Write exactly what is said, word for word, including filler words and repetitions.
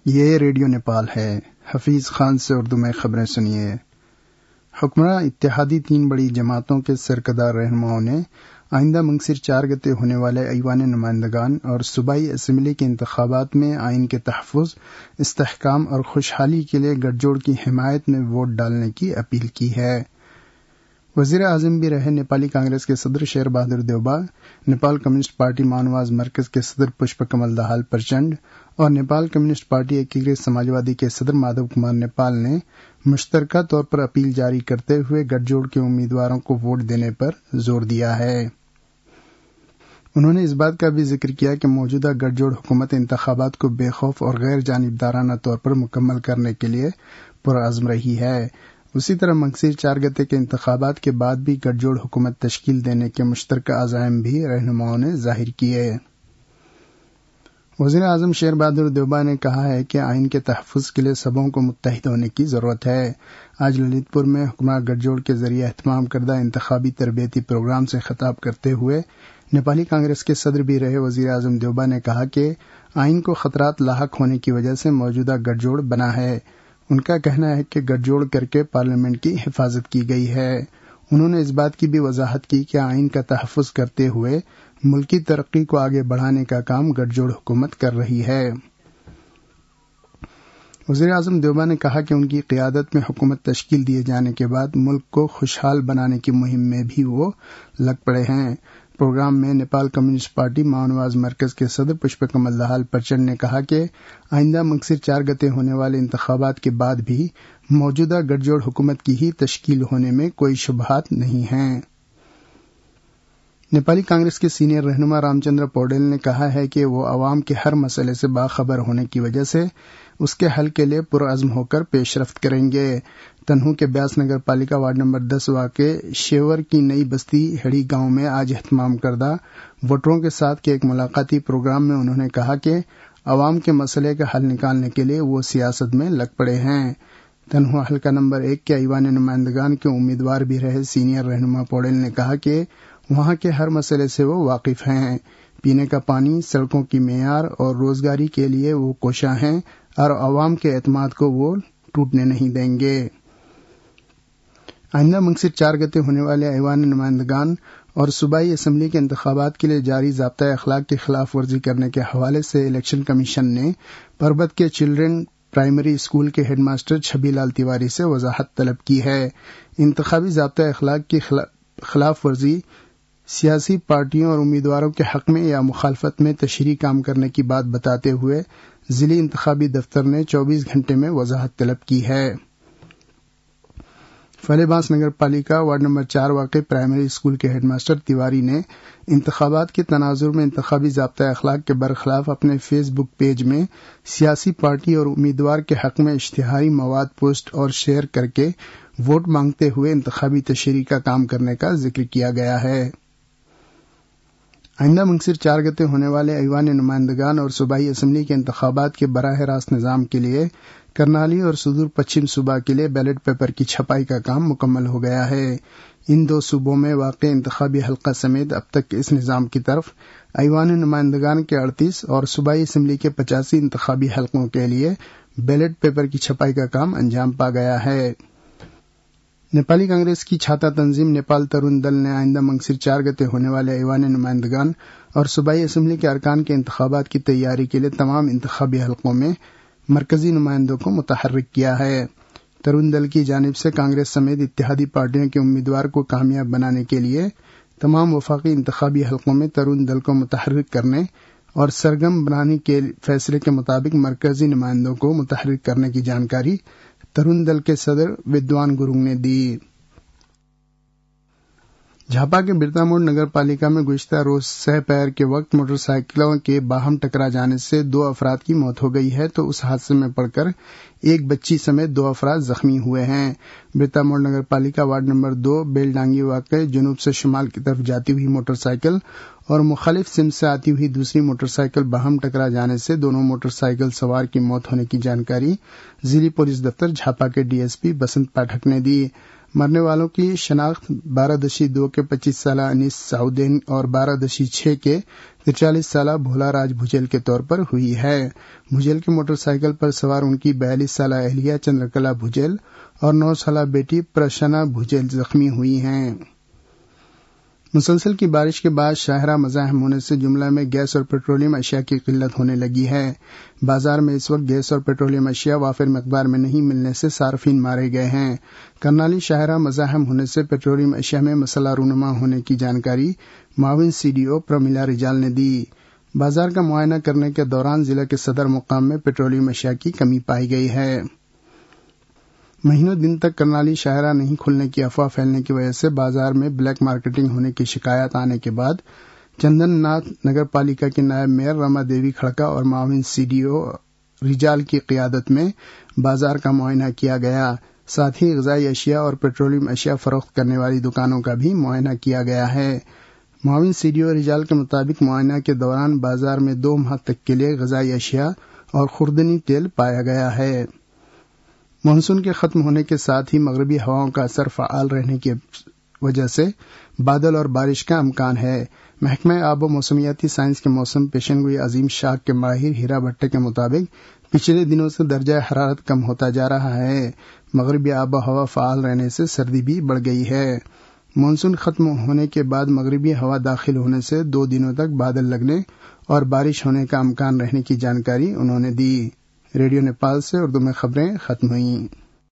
یہ ریڈیو نیپال ہے۔ حفیظ خان سے اردو میں خبریں سنیے۔ حکمراں اتحادی تین بڑی جماعتوں کے سرکردار رہنماؤں نے آئندہ منگسر چار گتے ہونے والے ایوان نمائندگان اور صوبائی اسمبلی کے انتخابات میں آئین کے تحفظ، استحکام اور خوشحالی کے لیے گٹھ جوڑ کی حمایت میں ووٹ ڈالنے کی اپیل کی ہے۔ وزیر اعظم بھی رہے نیپالی کانگریس کے صدر شیر بہادر دیوبا، نیپال کمیونسٹ پارٹی مانواز مرکز کے صدر پشپ کمل دہال پرچنڈ اور نیپال کمیونسٹ پارٹی ایکیکرت سماجوادی کے صدر مادھو کمار نیپال نے مشترکہ طور پر اپیل جاری کرتے ہوئے گٹھ جوڑ کے امیدواروں کو ووٹ دینے پر زور دیا ہے۔ انہوں نے اس بات کا بھی ذکر کیا کہ موجودہ گٹھ جوڑ حکومت انتخابات کو بے خوف اور غیر جانبدارانہ طور پر مکمل کرنے کے لیے پرعزم رہی ہے۔ اسی طرح منگسر چار گتے کے انتخابات کے بعد بھی گٹھ جوڑ حکومت تشکیل دینے کے مشترکہ عزائم بھی رہنماؤں نے ظاہر کیے۔ وزیر اعظم شیر بہادر دیوبا نے کہا ہے کہ آئین کے تحفظ کے لیے سبوں کو متحد ہونے کی ضرورت ہے۔ آج للت پور میں حکمراں گٹھ جوڑ کے ذریعے اہتمام کردہ انتخابی تربیتی پروگرام سے خطاب کرتے ہوئے نیپالی کانگریس کے صدر بھی رہے وزیر اعظم دیوبا نے کہا کہ آئین کو خطرات لاحق ہونے کی وجہ سے موجودہ گٹھ جوڑ بنا ہے۔ ان کا کہنا ہے کہ گٹھ جوڑ کر کے پارلیمنٹ کی حفاظت کی گئی ہے۔ انہوں نے اس بات کی بھی وضاحت کی کہ آئین کا تحفظ کرتے ہوئے ملکی ترقی کو آگے بڑھانے کا کام گٹھ جوڑ حکومت کر رہی ہے۔ وزیر اعظم دیوبا نے کہا کہ ان کی قیادت میں حکومت تشکیل دیے جانے کے بعد ملک کو خوشحال بنانے کی مہم میں بھی وہ لگ پڑے ہیں۔ پروگرام میں نیپال کمیونسٹ پارٹی مانواز مرکز کے صدر پشپ کمل دہال پرچنڈ نے کہا کہ آئندہ منگسر چار گتے ہونے والے انتخابات کے بعد بھی موجودہ گٹھ جوڑ حکومت کی ہی تشکیل ہونے میں کوئی شبہات نہیں ہیں۔ نیپالی کانگریس کے سینئر رہنما رام چندر پوڈیل نے کہا ہے کہ وہ عوام کے ہر مسئلے سے باخبر ہونے کی وجہ سے اس کے حل کے لیے پرعزم ہو کر پیش رفت کریں گے۔ تنہو کے بیاس نگر پالیکا وارڈ نمبر دس واقع شیور کی نئی بستی ہڑی گاؤں میں آج اہتمام کردہ ووٹروں کے ساتھ کے ایک ملاقاتی پروگرام میں انہوں نے کہا کہ عوام کے مسئلے کا حل نکالنے کے لیے وہ سیاست میں لگ پڑے ہیں۔ تنہو حلقہ نمبر ایک کے ایوان نمائندگان کے امیدوار بھی رہے سینئر رہنما پوڈیل نے کہا کہ وہاں کے ہر مسئلے سے وہ واقف ہیں۔ پینے کا پانی، سڑکوں کی معیار اور روزگاری کے لیے وہ کوشاں ہیں اور عوام کے اعتماد کو وہ ٹوٹنے نہیں دیں گے۔ آئندہ منگسر چار گتے ہونے والے ایوان نمائندگان اور صوبائی اسمبلی کے انتخابات کے لیے جاری ضابطۂ اخلاق کی خلاف ورزی کرنے کے حوالے سے الیکشن کمیشن نے پربت کے چلڈرن پرائمری اسکول کے ہیڈ ماسٹر چھبی لال تیواری سے وضاحت طلب کی ہے۔ انتخابی ضابطۂ اخلاق کی خلاف ورزی سیاسی پارٹیوں اور امیدواروں کے حق میں یا مخالفت میں تشریعی کام کرنے کی بات بتاتے ہوئے ضلعی انتخابی دفتر نے چوبیس گھنٹے میں وضاحت طلب کی ہے۔ فلے بانس نگر پالیکا وارڈ نمبر چار واقع پرائمری اسکول کے ہیڈ ماسٹر تیواری نے انتخابات کے تناظر میں انتخابی ضابطۂ اخلاق کے برخلاف اپنے فیس بک پیج میں سیاسی پارٹی اور امیدوار کے حق میں اشتہاری مواد پوسٹ اور شیئر کر کے ووٹ مانگتے ہوئے انتخابی تشہیر کا کام کرنے کا ذکر کیا گیا ہے۔ آئندہ منگسر چار گتے ہونے والے ایوان نمائندگان اور صوبائی اسمبلی کے انتخابات کے براہ راست نظام کے لیے کرنالی اور سدور پچھم صوبہ کے لیے بیلٹ پیپر کی چھپائی کا کام مکمل ہو گیا ہے۔ ان دو صوبوں میں واقع انتخابی حلقہ سمیت اب تک اس نظام کی طرف ایوان نمائندگان کے اڑتیس اور صوبائی اسمبلی کے پچاسی انتخابی حلقوں کے لیے بیلٹ پیپر کی چھپائی کا کام انجام پا گیا ہے۔ نیپالی کانگریس کی چھاتا تنظیم نیپال ترون دل نے آئندہ منگسر چار گتے ہونے والے ایوان نمائندگان اور صوبائی اسمبلی کے ارکان کے انتخابات کی تیاری کے لیے تمام انتخابی حلقوں میں مرکزی نمائندوں کو متحرک کیا ہے۔ ترون دل کی جانب سے کانگریس سمیت اتحادی پارٹیوں کے امیدوار کو کامیاب بنانے کے لیے تمام وفاقی انتخابی حلقوں میں ترون دل کو متحرک کرنے اور سرگرم بنانے کے فیصلے کے مطابق مرکزی نمائندوں کو متحرک کرنے کی جانکاری ترون دل کے صدر ودوان گرونگ نے دی۔ جھاپا کے برتا موڑ نگر پالیکا میں گزشتہ روز سہ پیر کے وقت موٹر سائیکلوں کے باہم ٹکرا جانے سے دو افراد کی موت ہو گئی ہے تو اس حادثے میں پڑ کر ایک بچی سمیت دو افراد زخمی ہوئے ہیں۔ برتا موڑ نگر پالیکا وارڈ نمبر دو بیل ڈانگی واقع جنوب سے شمال کی طرف جاتی ہوئی موٹر سائیکل اور مخالف سمت سے آتی ہوئی دوسری موٹر سائیکل باہم ٹکرا جانے سے دونوں موٹر سائیکل سوار کی موت ہونے کی جانکاری ضلعی پولیس دفتر جھاپا کے D S P Basant Pathak نے دی۔ مرنے والوں کی شناخت بارہ دشی دو کے پچیس سالہ انیس سعودین اور بارہ دشی چھ کے तिरचालीस साला भोला राज भुजेल के तौर पर हुई है। भुजेल की मोटरसाइकिल पर सवार उनकी बयालीस साला अहलिया चंद्रकला भुजेल और नौ साला बेटी प्रशना भुजेल जख्मी हुई हैं। मुसलसल की बारिश के बाद शाहरा मज़ाहम होने से जुमला में गैस और पेट्रोलियम अशिया की किल्लत होने लगी है। बाजार में इस वक्त गैस और पेट्रोलियम अशिया वाफिर मकदार में नहीं मिलने से सार्फिन मारे गए हैं। करनाली शाहरा मज़ाहम होने से पेट्रोलियम अशिया में मसला रूनुमा होने की जानकारी माविन सीडीओ प्रमिला रिजाल ने दी। बाजार का मुआयना करने के दौरान जिला के सदर मुकाम में पेट्रोलियम अशिया की कमी पाई गई है। महीनों दिन तक करनाली शाहरा नहीं खुलने की अफवाह फैलने की वजह से बाजार में ब्लैक मार्केटिंग होने की शिकायत आने के बाद चंदन नाथ नगर पालिका की नायब मेयर रमा देवी खड़का और माविन सीडीओ रिजाल की क़ियादत में बाजार का मुआयना किया गया। साथ ही ग़िज़ाई अशिया और पेट्रोलियम अशिया फरोख्त करने वाली दुकानों का भी मुआयना किया गया है। माविन सीडीओ रिजाल के मुताबिक मुआयना के दौरान बाजार में दो माह तक के लिए ग़िज़ाई अशिया और खुर्दनी तेल पाया गया है। मानसून के खत्म होने के साथ ही मगरबी हवाओं का असर फ़आल रहने की वजह से बादल और बारिश का इम्कान है। महकमा आब व मौसमियाती साइंस के मौसम पेशनगोई अजीम शाख के माहिर हीरा भट्टे के मुताबिक पिछले दिनों से दर्जा हरारत कम होता जा रहा है। मगरबी आब हवा फ़आल रहने से सर्दी भी बढ़ गई है। मानसून खत्म होने के बाद मगरबी हवा दाखिल होने से दो दिनों तक बादल लगने और बारिश होने का इम्कान रहने की जानकारी उन्होंने दी। रेडियो नेपाल से उर्दू में खबरें खत्म हुई।